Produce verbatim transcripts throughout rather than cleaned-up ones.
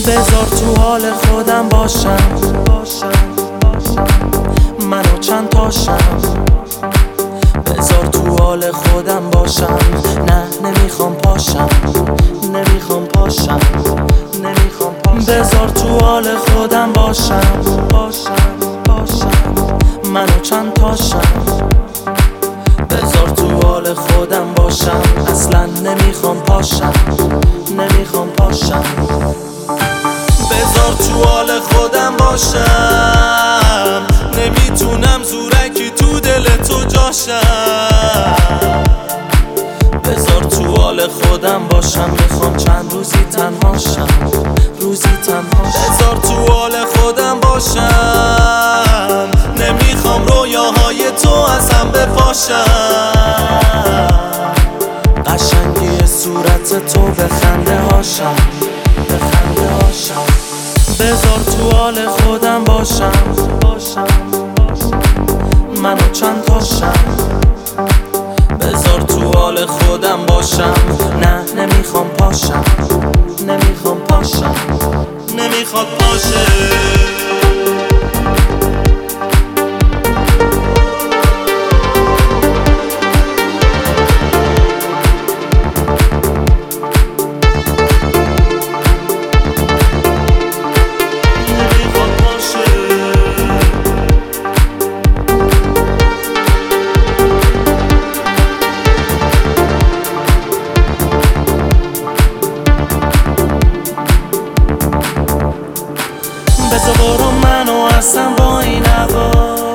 بذار تو حال خودم باشم، منو چند تاشم. بذار تو حال خودم باشم، نه نمیخوام پاشم، نمیخوام پاشم، نمیخوام پاشم. بذار تو حال خودم باشم، باشم، باشم، منو چند تاشم. بذار تو حال خودم باشم، اصلا نمیخوام پاشم، نمیخوام پاشم. بذار تو حال خودم باشم، نمیتونم زورکی تو دل تو جاشم. بذار تو حال خودم باشم، میخوام چند روزی تنهاشم، روزی تنهاشم. بذار تو حال خودم باشم، نمیخوام رویاهای تو از هم بپاشم. قشنگی صورت تو به خنده هاشم، به خنده هاشم. بذار تو حال خودم باشم، باشم، منو چند تاشم. بذار تو حال خودم باشم، نه نمیخوام پاشم، نمیخوام پاشم، نمیخواد پاشه. بذار برو منو هستم با این هوا،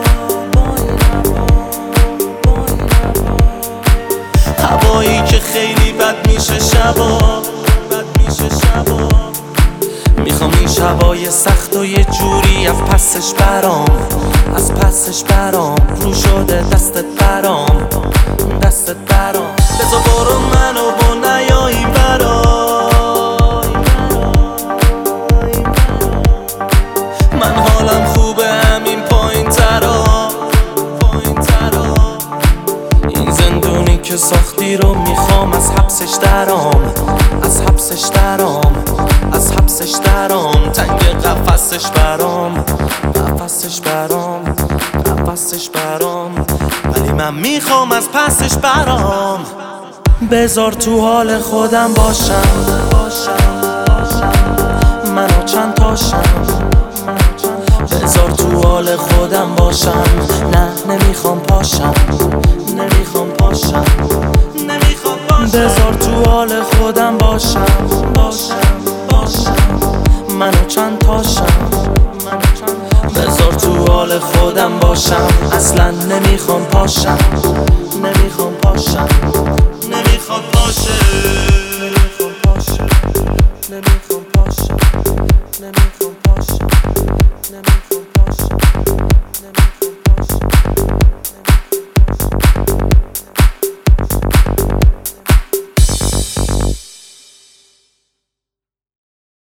هوایی که خیلی بد میشه شبا، بد میشه شبا. میخوام این شبای سخت و یه جوری از پسش برام، از پسش برام. رو شده دستت برام، دستت برام. بذار برو منو با نیایی برام، من حالم خوبه همین پایین ترا، پایین ترا. این زندونی که ساختی رو میخوام از حبسش درام، از حبسش درام، از حبسش درام. تنگ قفسش برام، قفسش برام، قفسش برام. ولی من میخوام از پسش برام. بذار تو حال خودم باشم، باشم، منو چند تاشم. بذار تو حال خودم باشم، نه نمیخوام پاشم، نمیخوام پاشم، نمیخوام پاشم. بذار تو حال خودم باشم، باشم، باشم، منو چند تاشم. بذار تو حال خودم باشم، اصلا نمیخوام پاشم، نمیخوام پاشم، نمیخوام پاشه.